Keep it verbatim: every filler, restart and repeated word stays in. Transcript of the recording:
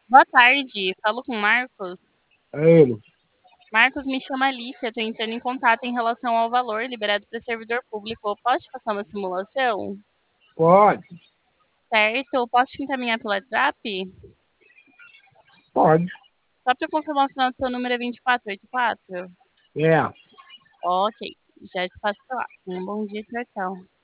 Boa tarde, falo com o Marcos. É ele. Marcos, me chama Alicia, estou entrando em contato em relação ao valor liberado para servidor público. Posso te passar uma simulação? Pode, Certo, posso te encaminhar pelo WhatsApp? pode. Só para confirmar o final do seu número é vinte e quatro oitenta e quatro? É. Ok, já te passo lá. Um bom dia, tchau, tchau.